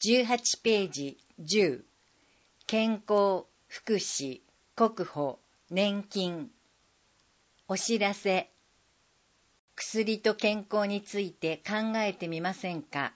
18ページ10、健康、福祉、国保、年金。お知らせ。薬と健康について考えてみませんか？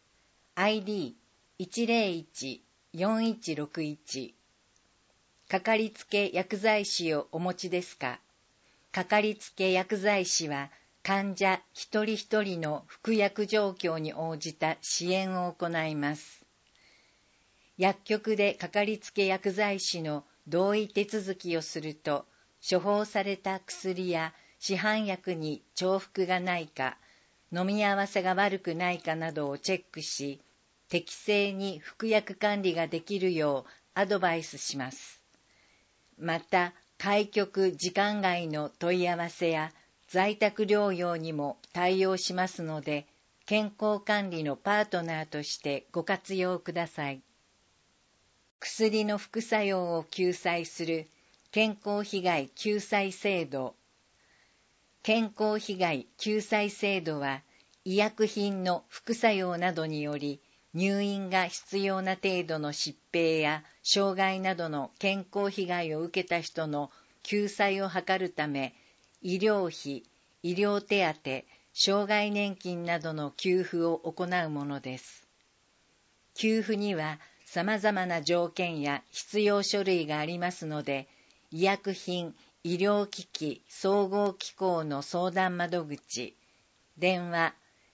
ID101-4161。かかりつけ薬剤師をお持ちですか？かかりつけ薬剤師は患者一人一人の服薬状況に応じた支援を行います。薬局でかかりつけ薬剤師の同意手続きをすると、処方された薬や市販薬に重複がないか、飲み合わせが悪くないかなどをチェックし、適正に服薬管理ができるようアドバイスします。また、開局時間外の問い合わせや在宅療養にも対応しますので、健康管理のパートナーとしてご活用ください。薬の副作用を救済する健康被害救済制度。健康被害救済制度は、医薬品の副作用などにより、入院が必要な程度の疾病や障害などの健康被害を受けた人の救済を図るため、医療費、医療手当、障害年金などの給付を行うものです。給付には様々な条件や必要書類がありますので、医薬品医療機器総合機構の相談窓口、電話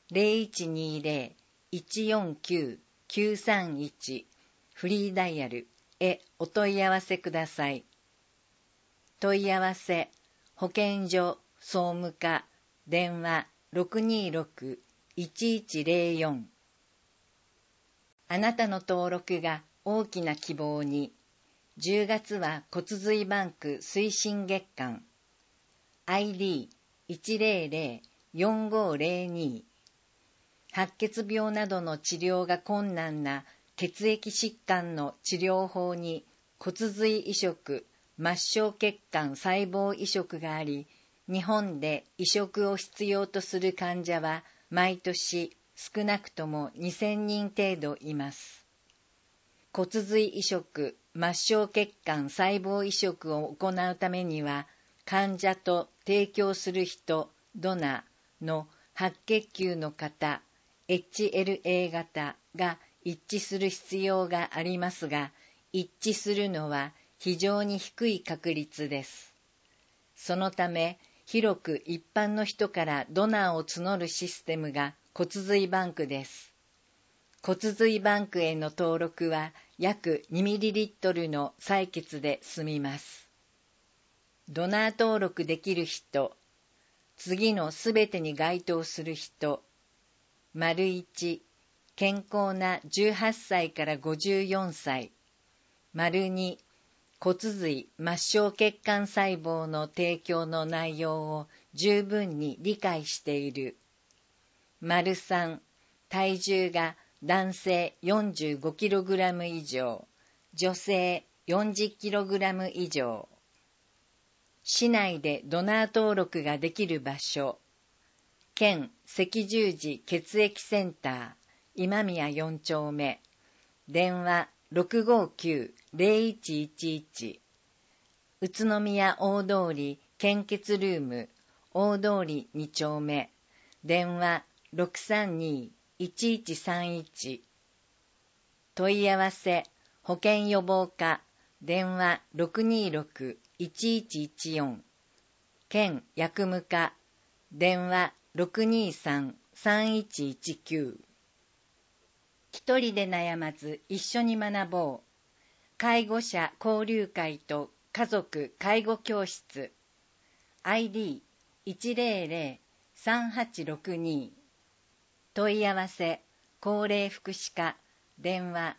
0120-149-931 フリーダイヤルへお問い合わせください。問い合わせ、保健所総務課、電話 626-1104。あなたの登録が大きな希望に。10月は骨髄バンク推進月間。ID100-4502。白血病などの治療が困難な血液疾患の治療法に骨髄移植、末梢血管細胞移植があり、日本で移植を必要とする患者は毎年少なくとも2000人程度います。骨髄移植、末梢血管細胞移植を行うためには、患者と提供する人、ドナーの白血球の型、HLA 型が一致する必要がありますが、一致するのは非常に低い確率です。そのため、広く一般の人からドナーを募るシステムが骨髄バンクです。骨髄バンクへの登録は約 2ml の採血で済みます。ドナー登録できる人、次のすべてに該当する人、1、健康な18歳から54歳、2、骨髄末梢血管細胞の提供の内容を十分に理解している、3、体重が男性 45kg 以上、女性 40kg 以上。市内でドナー登録ができる場所、県赤十字血液センター、今宮4丁目、電話 659-0111、宇都宮大通り献血ルーム、大通り2丁目、電話 632-1131。問い合わせ、保健予防課、電話 626-1114。県薬務課、電話 623-3119。一人で悩まず一緒に学ぼう。介護者交流会と家族介護教室。ID100-3862。問い合わせ、高齢福祉課、電話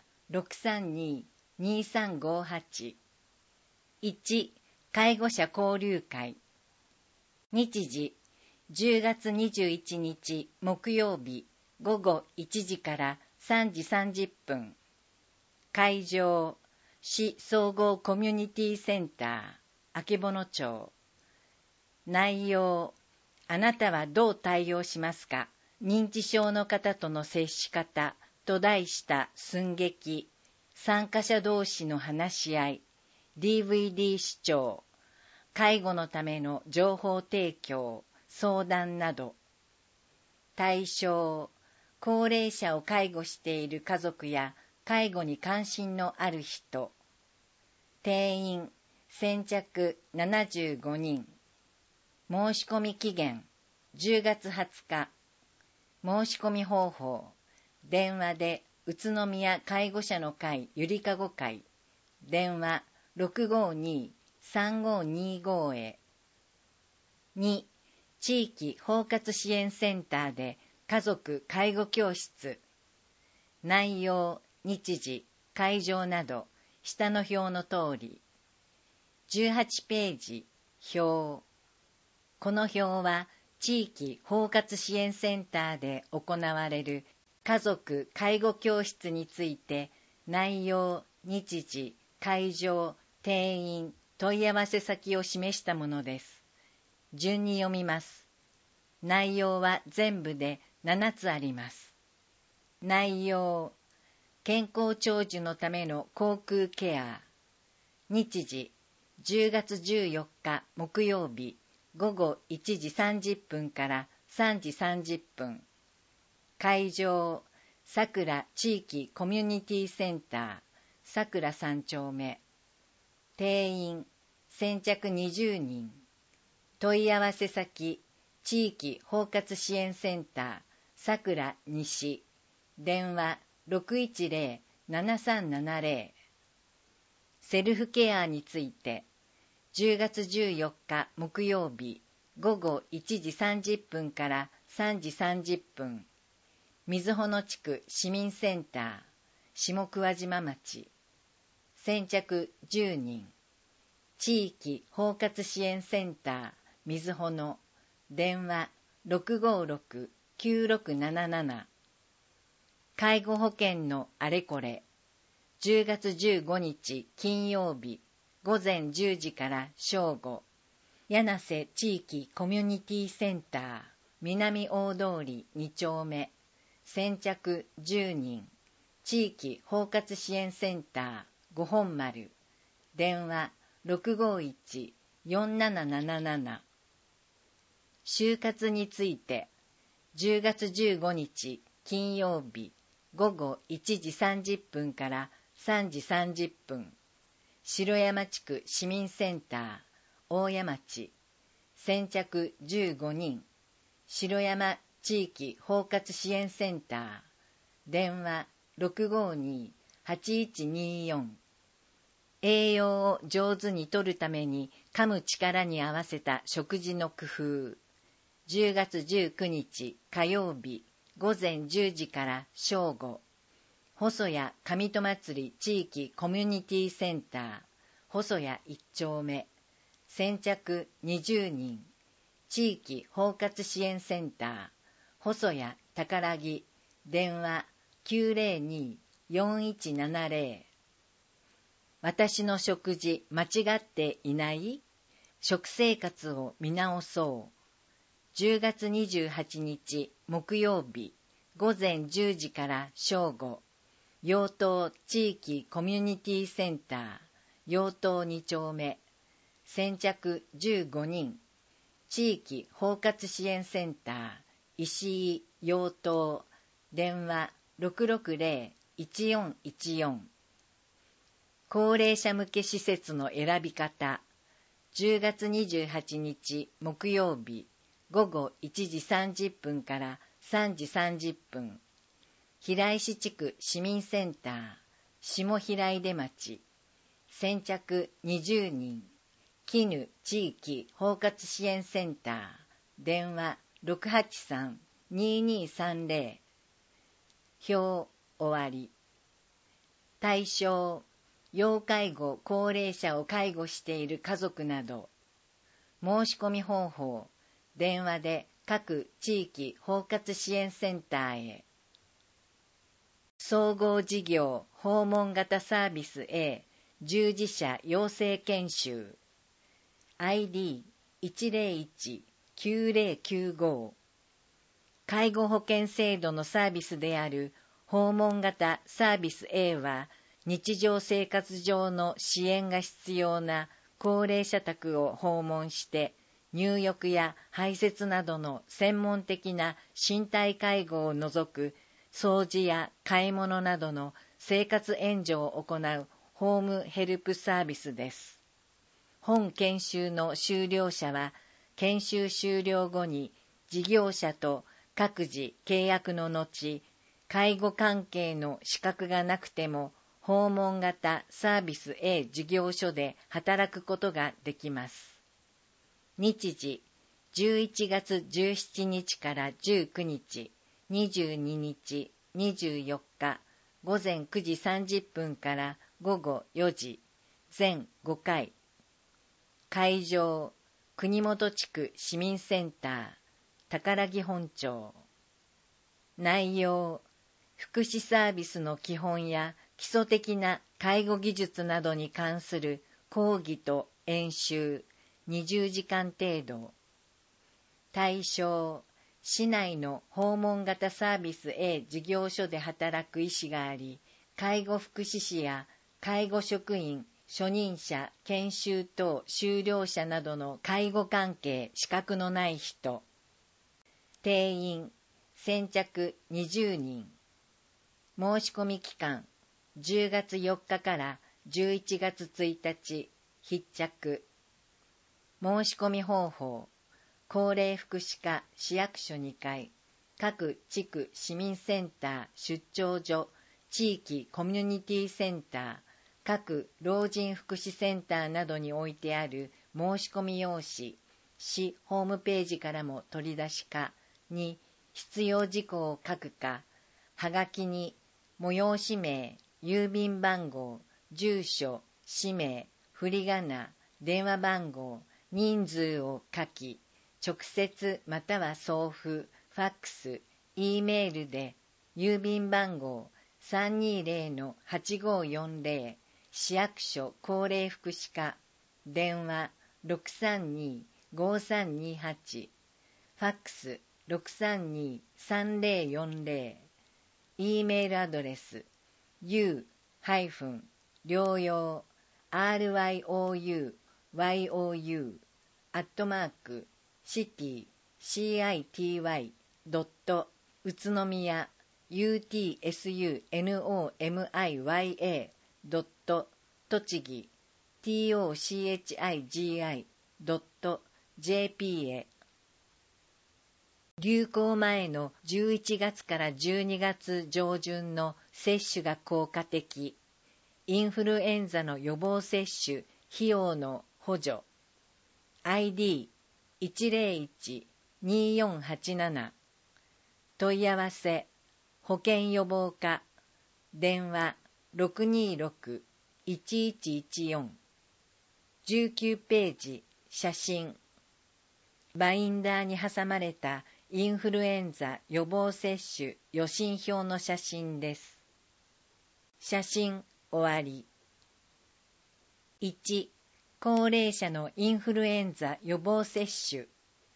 632-2358。1、介護者交流会。日時、10月21日木曜日午後1時から3時30分。会場、市総合コミュニティセンター、曙町。内容、あなたはどう対応しますか？認知症の方との接し方、 と題した寸劇、参加者同士の話し合い、DVD 視聴、介護のための情報提供、相談など。対象、高齢者を介護している家族や介護に関心のある人。定員、先着75人。申し込み期限、10月20日。申し込み方法、電話で宇都宮介護者の会ゆりかご会、電話652-3525へ。2、地域包括支援センターで家族介護教室。内容、日時、会場など、下の表の通り。18ページ、表。この表は、地域包括支援センターで行われる家族介護教室について、内容、日時、会場、定員、問い合わせ先を示したものです。順に読みます。内容は全部で7つあります。内容、健康長寿のための口腔ケア。日時、10月14日木曜日、午後1時30分から3時30分。会場、さくら地域コミュニティセンター、さくら3丁目。定員、先着20人。問い合わせ先、地域包括支援センター、さくら西。電話610-7370。セルフケアについて、10月14日木曜日、午後1時30分から3時30分。瑞穂野地区市民センター、下桑島町。先着10人。地域包括支援センター、瑞穂野。電話656-9677。介護保険のあれこれ。10月15日金曜日、午前10時から正午。柳瀬地域コミュニティセンター、南大通り2丁目。先着10人。地域包括支援センター、五本丸。電話651-4777。就活について、10月15日金曜日、午後1時30分から3時30分。城山地区市民センター、大谷町。先着15人。城山地域包括支援センター。電話652-8124。栄養を上手にとるために噛む力に合わせた食事の工夫。10月19日火曜日、午前10時から正午。細谷上戸祭地域コミュニティセンター、細谷1丁目。先着20人。地域包括支援センター、細谷宝木。電話902-4170。私の食事間違っていない？食生活を見直そう。10月28日木曜日、午前10時から正午。陽東地域コミュニティセンター、陽東2丁目。先着15人。地域包括支援センター、石井陽東。電話660-1414。高齢者向け施設の選び方。10月28日木曜日、午後1時30分から3時30分。平石地区市民センター、下平出町。先着20人。絹地域包括支援センター。電話683-2230。表終わり。対象、要介護高齢者を介護している家族など。申し込み方法、電話で各地域包括支援センターへ。総合事業訪問型サービス A 従事者養成研修 ID101-9095。介護保険制度のサービスである訪問型サービス A は、日常生活上の支援が必要な高齢者宅を訪問して、入浴や排泄などの専門的な身体介護を除く掃除や買い物などの生活援助を行うホームヘルプサービスです。本研修の修了者は、研修終了後に事業者と各自契約の後、介護関係の資格がなくても、訪問型サービス A 事業所で働くことができます。日時、11月17日から19日、22日、24日、午前9時30分から午後4時、全5回。会場、国本地区市民センター、宝木本町。内容、福祉サービスの基本や基礎的な介護技術などに関する講義と演習20時間程度。対象、市内の訪問型サービス A 事業所で働く医師があり、介護福祉士や介護職員、初任者、研修等修了者などの介護関係資格のない人。定員、先着20人。申し込み期間、10月4日から11月1日、必着。申し込み方法、高齢福祉課市役所2階、各地区市民センター出張所、地域コミュニティセンター、各老人福祉センターなどに置いてある申し込み用紙、市ホームページからも取り出しかに必要事項を書くか、はがきに催し名、郵便番号、住所、氏名、振り仮名、電話番号、人数を書き、直接または送付、ファックス、E メールで、郵便番号 320-8540、市役所高齢福祉課、電話 632-5328、ファックス 632-3040、E メールアドレス u-療養 ryou 宇都宮 utsunomiya 栃木 tochigi.jp へ。流行前の11月から12月上旬の接種が効果的。インフルエンザの予防接種費用の補助。ID101-2487。問い合わせ、保健予防課。電話626-1114。19ページ、写真。バインダーに挟まれたインフルエンザ予防接種予診票の写真です。写真終わり。1、高齢者のインフルエンザ予防接種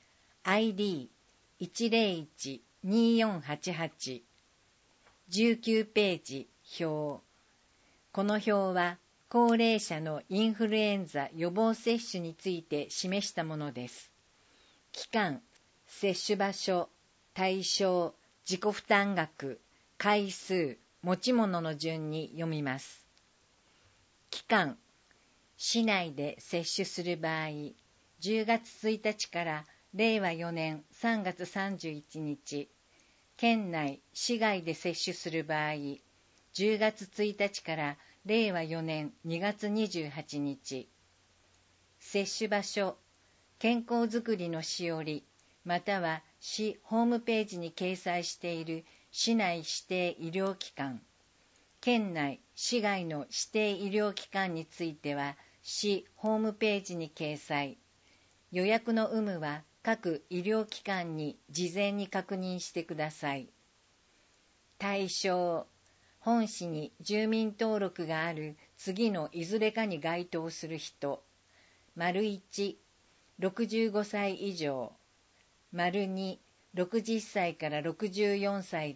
ID101-2488。19ページ表。この表は高齢者のインフルエンザ予防接種について示したものです。期間、接種場所、対象、自己負担額、回数、持ち物の順に読みます。期間、市内で接種する場合、10月1日から令和4年3月31日、県内、市外で接種する場合、10月1日から令和4年2月28日、接種場所、健康づくりのしおり、または市ホームページに掲載している市内指定医療機関、県内、市外の指定医療機関については、市ホームページに掲載。予約の有無は各医療機関に事前に確認してください。対象、本市に住民登録がある次のいずれかに該当する人。1、65歳以上。2、60歳から64歳で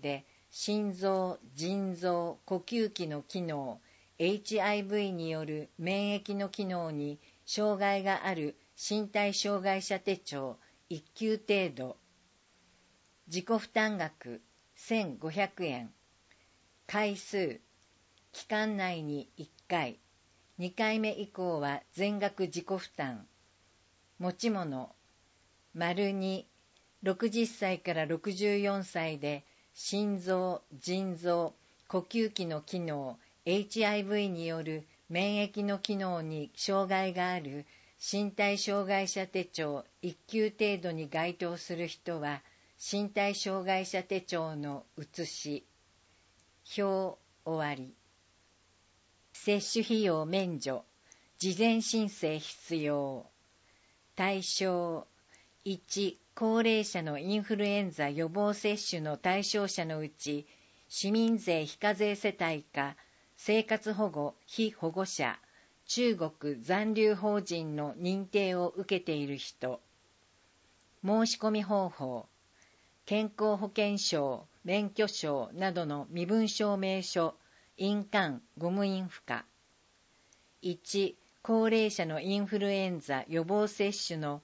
心臓、腎臓、呼吸器の機能、HIV による免疫の機能に障害がある身体障害者手帳1級程度。自己負担額1500円。回数、期間内に1回、2回目以降は全額自己負担。持ち物、2、60歳から64歳で心臓、腎臓、呼吸器の機能、HIV による免疫の機能に障害がある身体障害者手帳1級程度に該当する人は、身体障害者手帳の写し、表終わり。接種費用免除、事前申請必要。対象、1、高齢者のインフルエンザ予防接種の対象者のうち、市民税非課税世帯か、生活保護被保護者、中国残留邦人の認定を受けている人。申し込み方法、健康保険証、免許証などの身分証明書、印鑑、ゴム印付加。1、高齢者のインフルエンザ予防接種の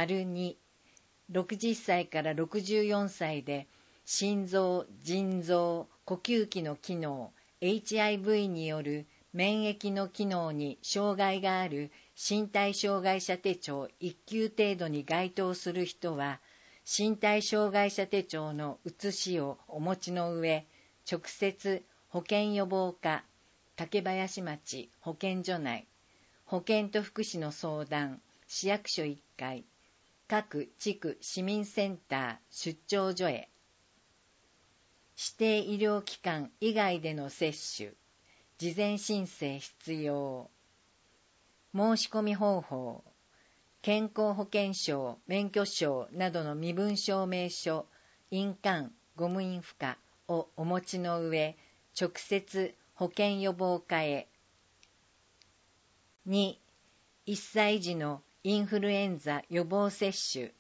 2、60歳から64歳で心臓、腎臓、呼吸器の機能、HIV による免疫の機能に障害がある身体障害者手帳1級程度に該当する人は、身体障害者手帳の写しをお持ちの上、直接保健予防課、竹林町保健所内、保健と福祉の相談、市役所1階、各地区市民センター出張所へ。指定医療機関以外での接種、事前申請必要。申し込み方法、健康保険証、免許証などの身分証明書、印鑑、ゴム印付加をお持ちの上、直接保健予防課へ。2、1歳児のインフルエンザ予防接種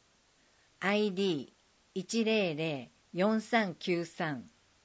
ID1004393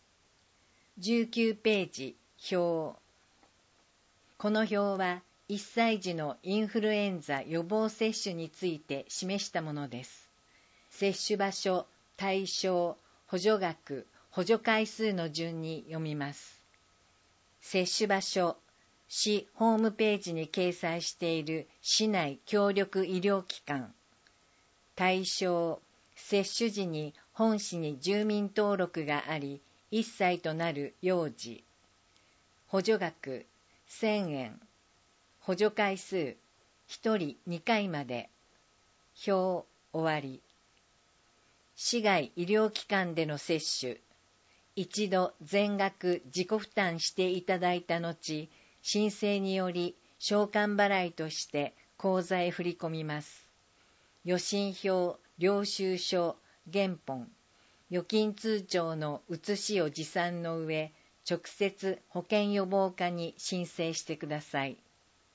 19ページ表。この表は1歳児のインフルエンザ予防接種について示したものです。接種場所、対象、補助額、補助回数の順に読みます。接種場所、市ホームページに掲載している市内協力医療機関。対象、接種時に本市に住民登録があり、1歳となる幼児。補助額、1000円。補助回数、1人2回まで。表、終わり。市外医療機関での接種。一度全額自己負担していただいた後、申請により償還払いとして口座へ振り込みます。予診票、領収書、原本、預金通帳の写しを持参の上、直接保険予防課に申請してください。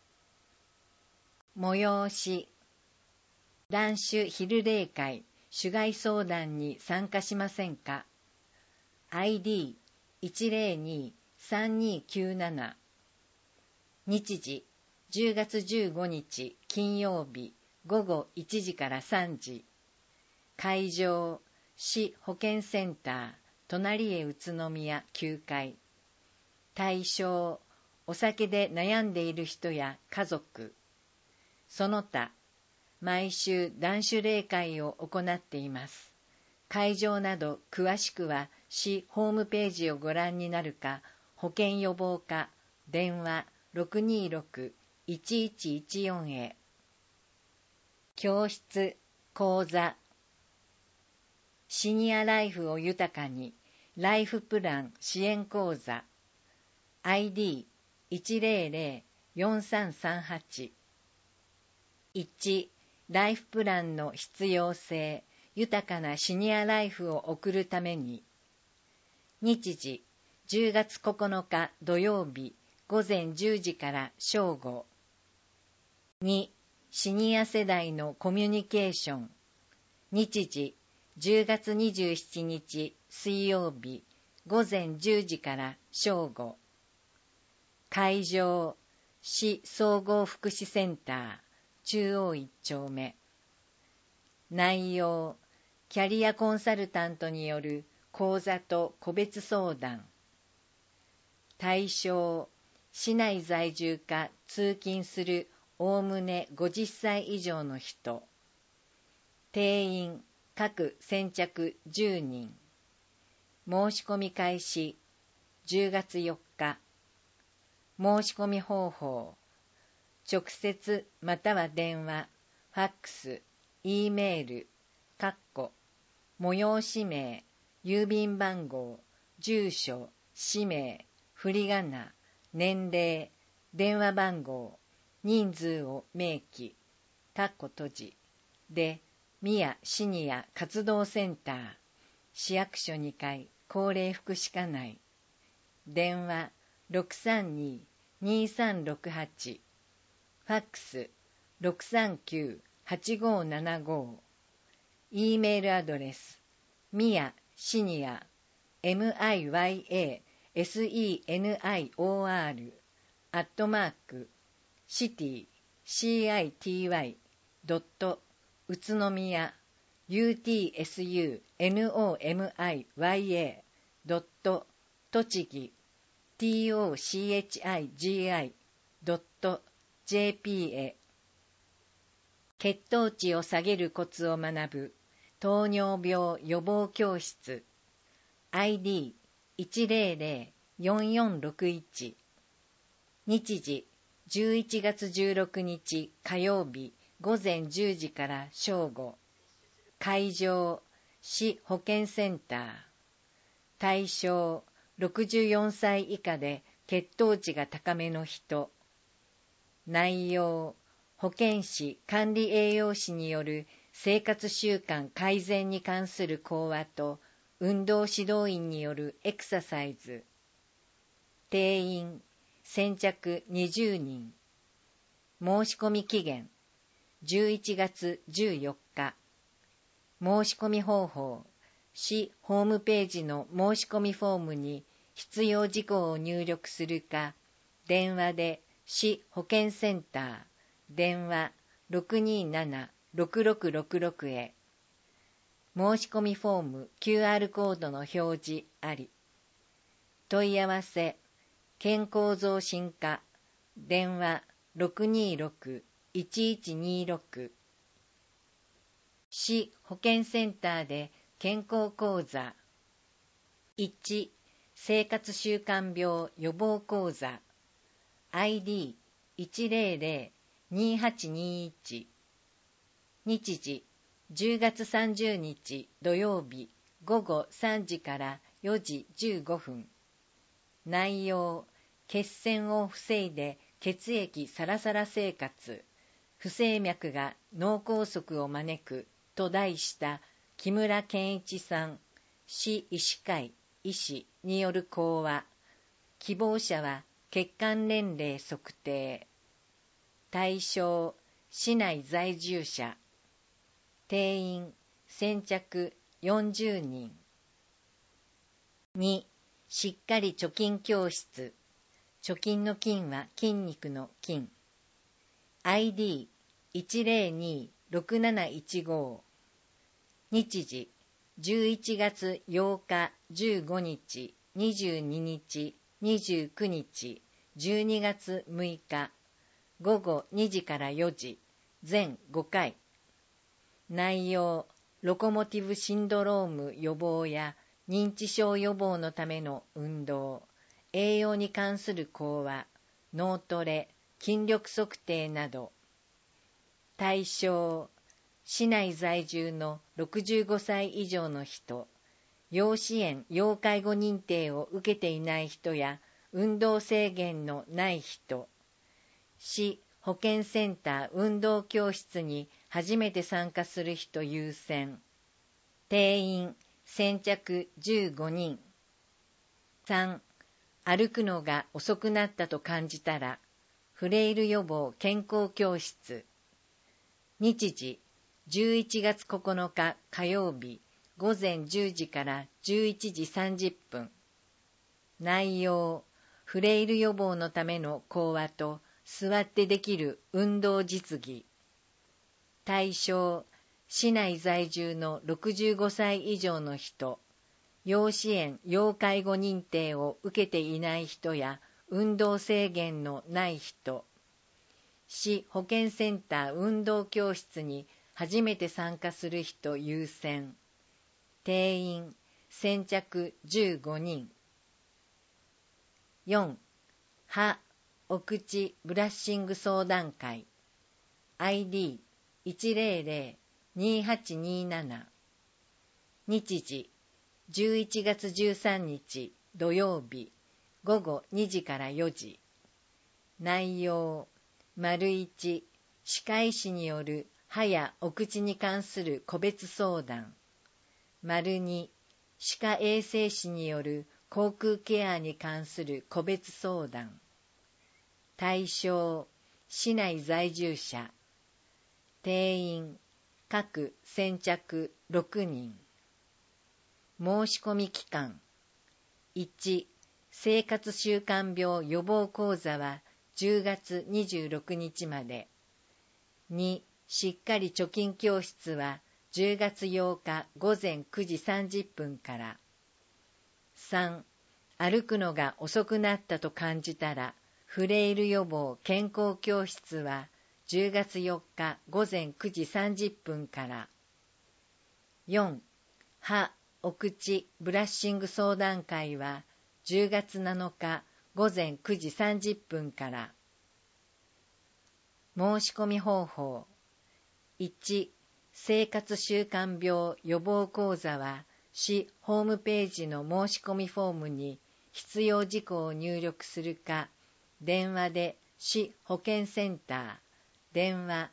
催し、卵子昼例会、種害相談に参加しませんか？ ID102-3297 日時10月15日金曜日午後1時から3時。会場、市保健センター隣へ宇都宮9階。対象、お酒で悩んでいる人や家族。その他、毎週断酒例会を行っています。会場など詳しくは市ホームページをご覧になるか、保健予防課電話 626-1114 へ。教室、講座。シニアライフを豊かにライフプラン支援講座 ID1004338 1、ライフプランの必要性、豊かなシニアライフを送るために。日時、10月9日土曜日、午前10時から正午。2、シニア世代のコミュニケーション。日時、10月27日水曜日、 午前10時から正午。会場、市総合福祉センター、中央1丁目。内容、キャリアコンサルタントによる講座と個別相談。対象、市内在住か通勤するおおむね50歳以上の人。定員、各先着10人。申し込み開始、10月4日。申し込み方法、直接または電話、ファックス、Eメール、催し名、郵便番号、住所、氏名、振り仮名、年齢、電話番号、人数を明記、閉じ、で、宮シニア活動センター、市役所2階、高齢福祉課内。電話632-2368、ファックス639-8575、Eメールアドレス、ミヤシニア MIYASENIOR @city 宇都宮 UTSUNOMIYA 栃木 TOCHIGI.jp へ。血糖値を下げるコツを学ぶ糖尿病予防教室 ID1004461。 日時11月16日火曜日午前10時から正午。会場、市保健センター。対象、64歳以下で血糖値が高めの人。内容、保健師管理栄養士による生活習慣改善に関する講話と運動指導員によるエクササイズ。定員、先着20人。申し込み期限、11月14日。申し込み方法、市ホームページの申し込みフォームに必要事項を入力するか、電話で市保健センター、電話627-6666へ。申し込みフォーム QR コードの表示あり。問い合わせ、健康増進課、電話626-1126。市保健センターで健康講座。1、生活習慣病予防講座。ID1002821。日時、10月30日土曜日午後3時から4時15分。内容、血栓を防いで血液サラサラ生活、不整脈が脳梗塞を招くと題した木村健一さん、市医師会医師による講話。希望者は血管年齢測定。対象、市内在住者。定員、先着40人。2、しっかり貯金教室。貯金の金は筋肉の筋。ID1026715。日時、11月8日15日22日29日12月6日午後2時から4時、全5回。内容、ロコモティブシンドローム予防や認知症予防のための運動、栄養に関する講話、脳トレ、筋力測定など。対象、市内在住の65歳以上の人、要支援・要介護認定を受けていない人や運動制限のない人、市保健センター運動教室に初めて参加する人優先。定員、先着15人。3、歩くのが遅くなったと感じたら、フレイル予防健康教室。日時、11月9日火曜日、午前10時から11時30分。 内容、フレイル予防のための講話と座ってできる運動実技。対象、市内在住の65歳以上の人、要支援・要介護認定を受けていない人や運動制限のない人、市保健センター運動教室に初めて参加する人優先。定員、先着15人。4. 歯、お口ブラッシング相談会 ID100-2827 日時11月13日土曜日午後2時から4時。内容、1、歯科医師による歯やお口に関する個別相談。2、歯科衛生士による口腔ケアに関する個別相談。対象、市内在住者。定員、各先着6人。申し込み期間。1、生活習慣病予防講座は10月26日まで。2、しっかり貯金教室は10月8日午前9時30分から。3、歩くのが遅くなったと感じたら、フレイル予防健康教室は10月4日午前9時30分から。4、歯、お口ブラッシング相談会は10月7日午前9時30分から。申し込み方法。1、生活習慣病予防講座は市ホームページの申し込みフォームに必要事項を入力するか、電話で市保健センター、電話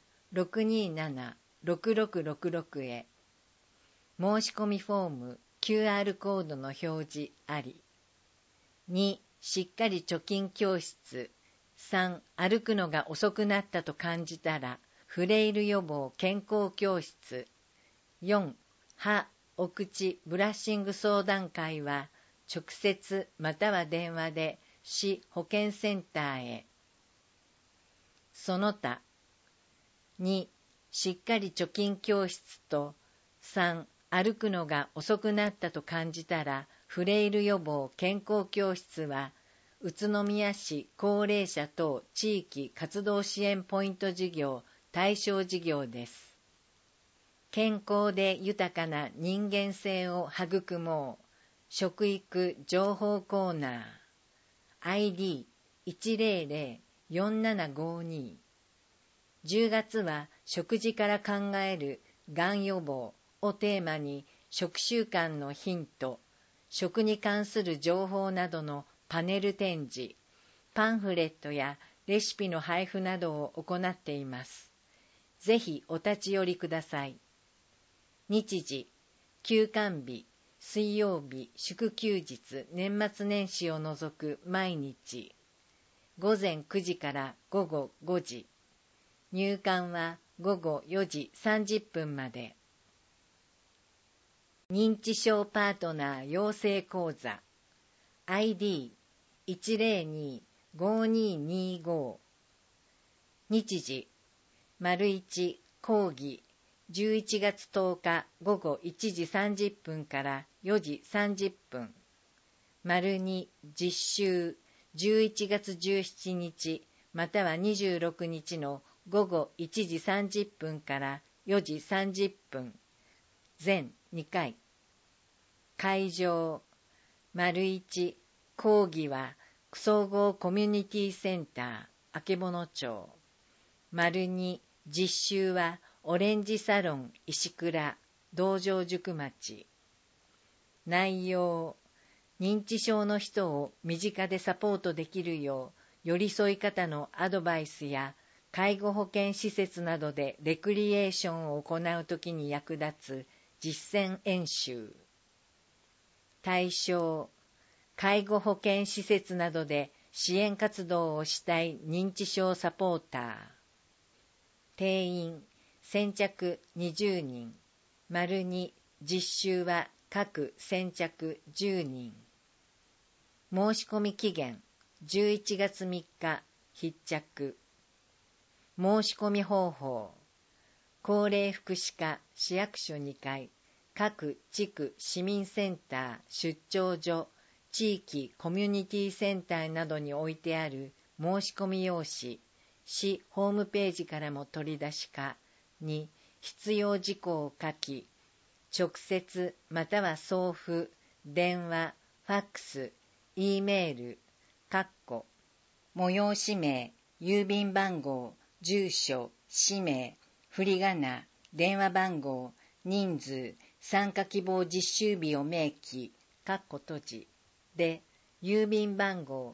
627-6666 へ。申し込みフォーム QR コードの表示あり。2、しっかり貯金教室。3、歩くのが遅くなったと感じたら、フレイル予防健康教室。4、歯、お口ブラッシング相談会は、直接または電話で市保健センターへ。その他。2、しっかり貯金教室と、3、歩くのが遅くなったと感じたら、フレイル予防健康教室は、宇都宮市高齢者等地域活動支援ポイント事業対象事業です。健康で豊かな人間性を育もう。食育情報コーナー。ID100-4752。10月は食事から考えるがん予防をテーマに食習慣のヒント、食に関する情報などのパネル展示、パンフレットやレシピの配布などを行っています。ぜひお立ち寄りください。日時、休館日、水曜日、祝休日、年末年始を除く毎日。午前9時から午後5時。入館は午後4時30分まで。認知症パートナー養成講座 ID102-5225 日時 ① 講義11月10日午後1時30分から4時30分 ② 実習11月17日または26日の午後1時30分から4時30分全2回。会場 ① 講義は総合コミュニティセンター曙町。2実習はオレンジサロン石倉道場宿町。内容、認知症の人を身近でサポートできるよう寄り添い方のアドバイスや介護保険施設などでレクリエーションを行うときに役立つ実践演習。対象、介護保険施設などで支援活動をしたい認知症サポーター。定員、先着20人。2実習は各先着10人。 申し込み期限11月3日必着。申し込み方法。高齢福祉課市役所2階、各地区市民センター、出張所、地域コミュニティセンターなどに置いてある申し込み用紙、市ホームページからも取り出しかに必要事項を書き、直接または送付、電話、ファックス、Eメール、催し名、郵便番号、住所、氏名、振り仮名、電話番号、人数、参加希望実習日を明記、閉じで、郵便番号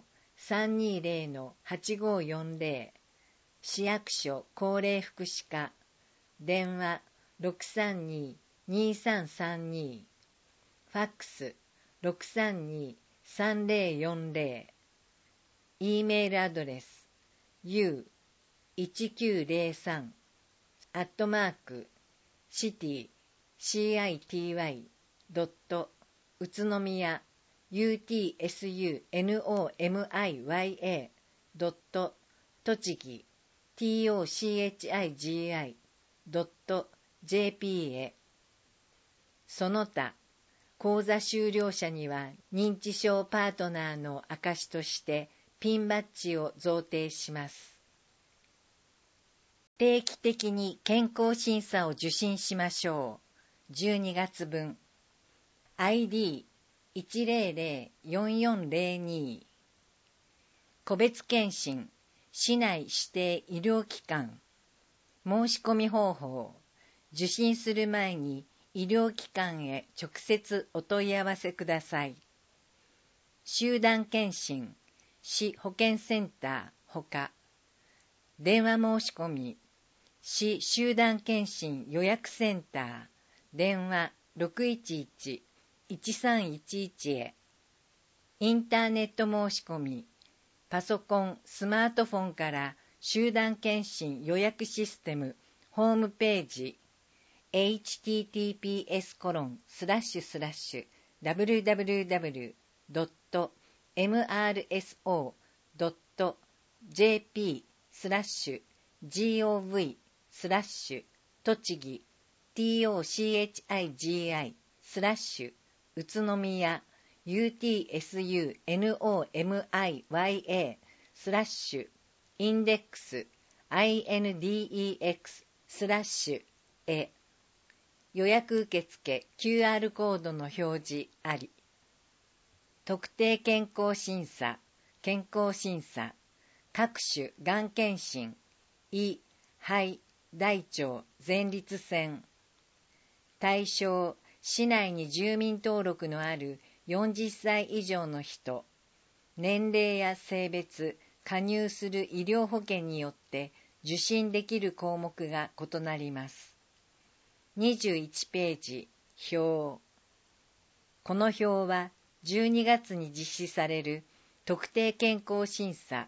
320-8540、市役所高齢福祉課、電話 632-2332、ファックス 632-3040、Eメールアドレス u1903 city.city. 宇都宮 utsunomiya. 栃木 tochigi. jp へ。その他、講座修了者には認知症パートナーの証としてピンバッジを贈呈します。定期的に健康審査を受診しましょう。12月分。ID1004402。個別検診、市内指定医療機関。申し込み方法。受診する前に医療機関へ直接お問い合わせください。集団検診、市保健センターほか。電話申し込み、市集団検診予約センター、電話 611-1311 へ。インターネット申し込み、パソコン、スマートフォンから集団検診予約システムホームページ https://www.mrso.jp/gov/ 栃木 tochigi/ 宇都宮 utsunomiya/ インデックス index/ へ。予約受付 QR コードの表示あり。特定健康審査、各種がん検診、胃、肺、大腸、前立腺。対象、市内に住民登録のある40歳以上の人。年齢や性別、加入する医療保険によって受診できる項目が異なります。21ページ、表。この表は12月に実施される特定健康審査、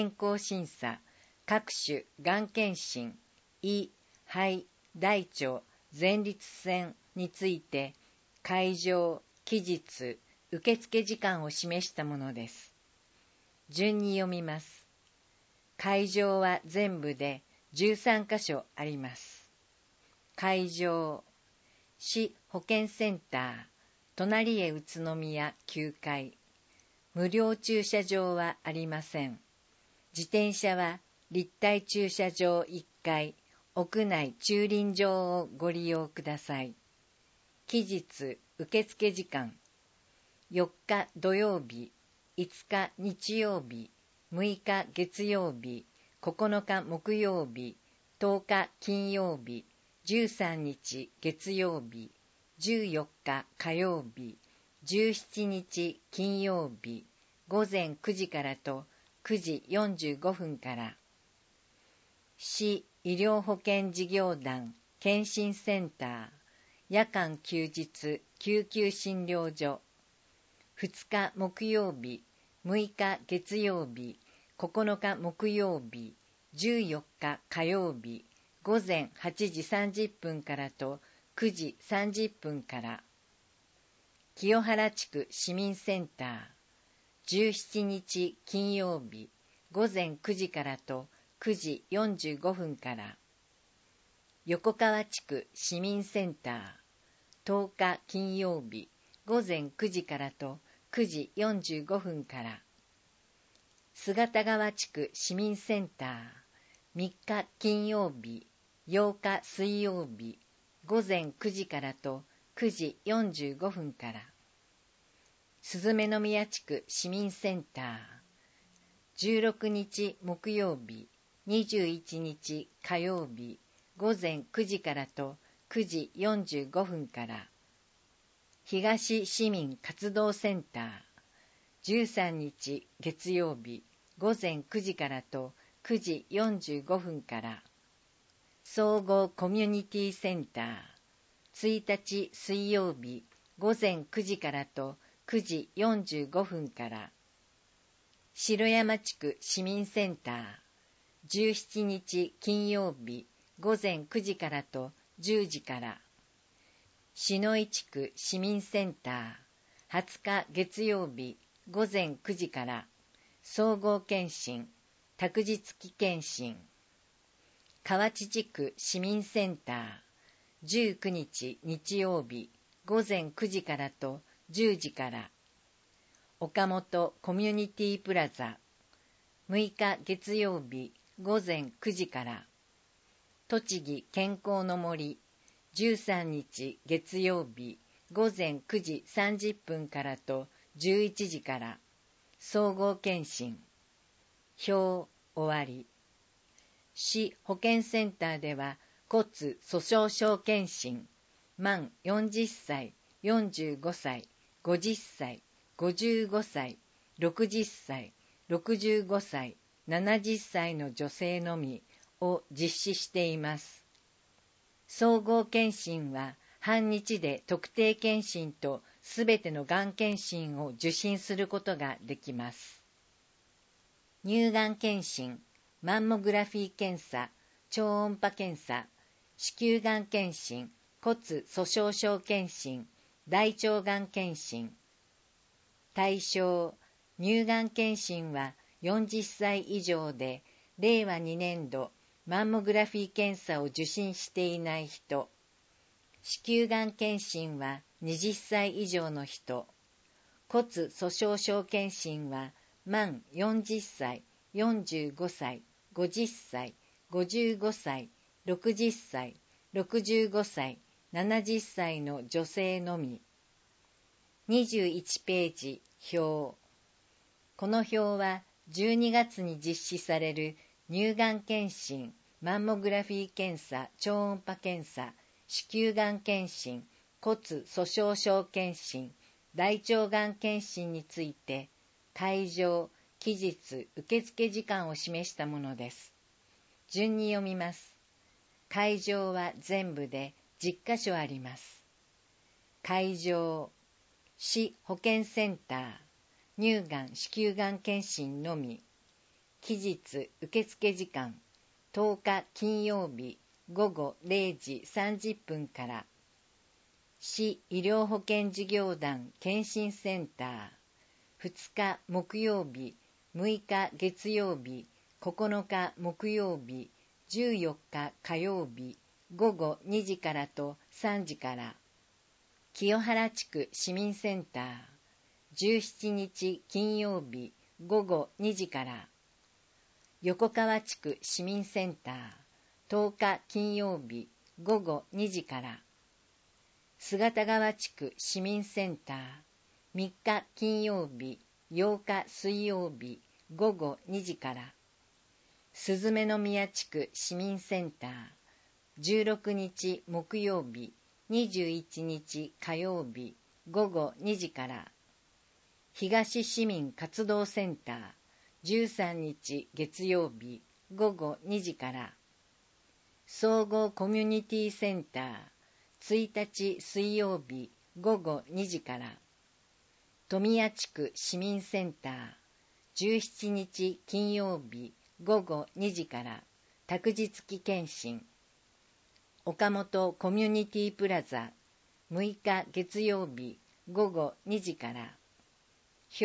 各種がん検診、胃、肺、大腸、前立腺について会場、期日、受付時間を示したものです。順に読みます。会場は全部で13カ所あります。会場、市保健センター、隣へ宇都宮9階。無料駐車場はありません。自転車は立体駐車場1階、屋内駐輪場をご利用ください。期日、受付時間。4日土曜日、5日日曜日、6日月曜日、9日木曜日、10日金曜日、13日月曜日、14日火曜日、17日金曜日、午前9時からと9時45分から。市医療保険事業団検診センター、夜間休日救急診療所。2日木曜日、6日月曜日、9日木曜日、14日火曜日、午前8時30分からと9時30分から。清原地区市民センター、 17日金曜日午前9時からと9時45分から。横川地区市民センター、10日金曜日午前9時からと9時45分から。姿川地区市民センター、3日金曜日8日水曜日午前9時からと9時45分から。鈴目宮地区市民センター、16日木曜日21日火曜日午前9時からと9時45分から。東市民活動センター、13日月曜日午前9時からと9時45分から。総合コミュニティセンター、1日水曜日午前9時からと9時45分から。城山地区市民センター、17日金曜日午前9時からと10時から。篠井地区市民センター、20日月曜日午前9時から。総合検診、託児付き検診。河内地区市民センター、19日日曜日午前9時からと10時から。岡本コミュニティプラザ、6日月曜日午前9時から。栃木健康の森、13日月曜日午前9時30分からと11時から。総合検診。表終わり。市保健センターでは骨粗しょう症検診、満40歳、45歳、50歳、55歳、60歳、65歳、70歳の女性のみを実施しています。総合検診は半日で特定検診とすべてのがん検診を受診することができます。乳がん検診、マンモグラフィー検査、超音波検査、子宮がん検診、骨粗しょう症検診、大腸がん検診。対象、乳がん検診は40歳以上で、令和2年度マンモグラフィー検査を受診していない人。子宮がん検診は20歳以上の人。骨粗しょう症検診は満40歳、45歳、50歳、55歳、60歳、65歳、70歳の女性のみ。21ページ表。この表は12月に実施される乳がん検診、マンモグラフィー検査、超音波検査、子宮がん検診、骨粗しょう症検診、大腸がん検診について、会場、期日、受付時間を示したものです。順に読みます。会場は全部で10カ所あります。会場、市保健センター、乳がん子宮がん検診のみ。期日、受付時間、10日金曜日午後0時30分から。市医療保険事業団検診センター、2日木曜日、6日月曜日、9日木曜日、14日火曜日、午後2時からと3時から。清原地区市民センター、17日金曜日午後2時から。横川地区市民センター、10日金曜日午後2時から。姿川地区市民センター、3日金曜日8日水曜日午後2時から。鈴目宮地区市民センター、16日木曜日21日火曜日午後2時から。東市民活動センター、13日月曜日午後2時から。総合コミュニティセンター、1日水曜日午後2時から。富谷地区市民センター、17日金曜日午後2時から託児付き検診。岡本コミュニティプラザ、6日月曜日午後2時から。表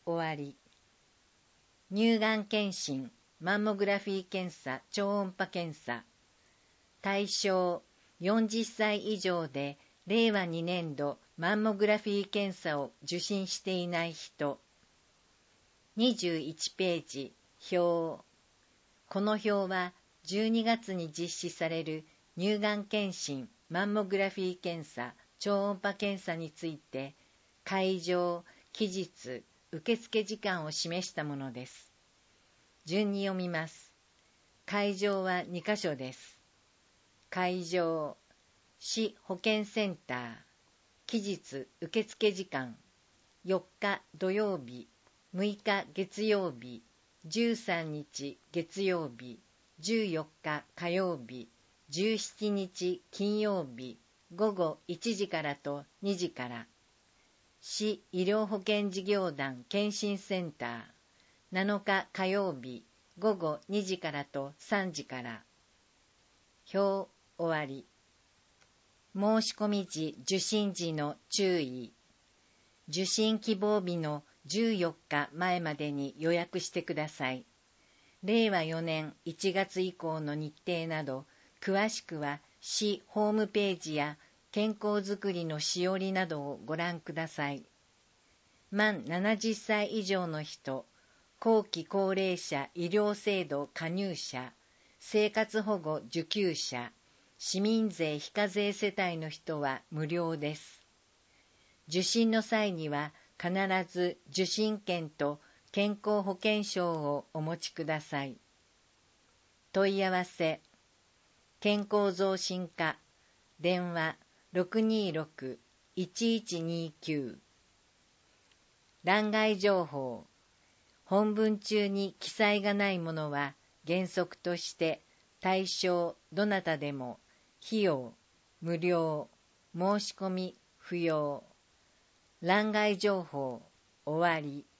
終わり。乳がん検診、マンモグラフィー検査、超音波検査。対象、40歳以上で令和2年度マンモグラフィー検査を受診していない人。21ページ、表。この表は12月に実施される乳がん検診、マンモグラフィー検査、超音波検査について、会場、期日、受付時間を示したものです。順に読みます。会場は2カ所です。会場、市保健センター。期日受付時間、4日土曜日、6日月曜日、13日月曜日、14日火曜日、17日金曜日、午後1時からと2時から。市医療保険事業団検診センター、7日火曜日、午後2時からと3時から。表終わり。申し込み時、受診時の注意。受診希望日の14日前までに予約してください。令和4年1月以降の日程など、詳しくは市ホームページや健康づくりのしおりなどをご覧ください。満70歳以上の人、後期高齢者医療制度加入者、生活保護受給者、市民税非課税世帯の人は無料です。受診の際には必ず受診券と健康保険証をお持ちください。問い合わせ、健康増進課、電話 626-1129。欄外情報、本文中に記載がないものは原則として対象どなたでも費用無料、申し込み不要。欄外情報終わり。